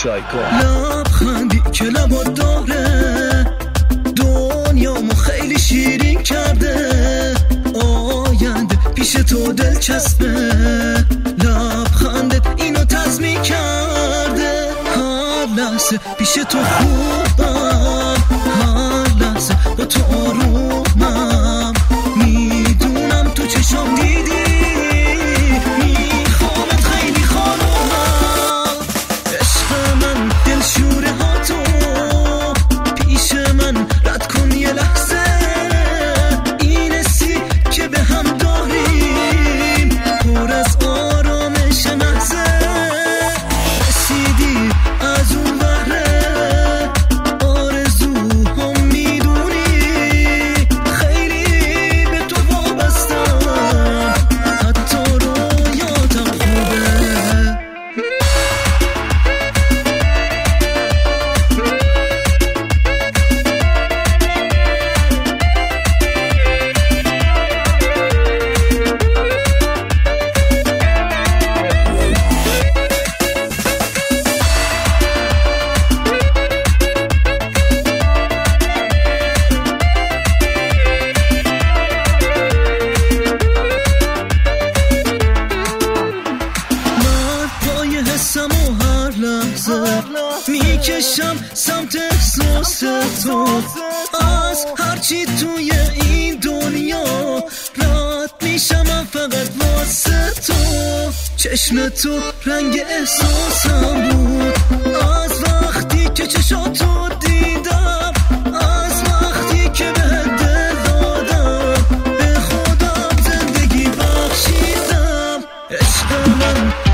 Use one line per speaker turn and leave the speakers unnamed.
شایکو.
لبخندی که لبات داره دنیامو خیلی شیرین کرده، آینده پیش تو دلچسبه، لبخندت اینو تضمین کرده. هر لحظه پیش تو خوبم، هر لحظه با تو آرومم، میدونم تو چشم دیدی میخوامت خیلی خانومم. عشق من دلشوره ها تو پیش من رد کن یه لحظه، این حسی که به هم داریم پر از آرامش محضه. رسیدی از اون وره آرزوها میدونی، خیلی به تو وابستم، حتی رویاتم خوبه. حسم و هر لحظه میکشم سمت احساس تو، از هرچی توی این دنیا رد میشم من فقط واسه تو. چشم تو رنگ احساسم بود از وقتی که چشاتو دیدم، از وقتی که به دل دادم، به خودم زندگی بخشیدم. عشق من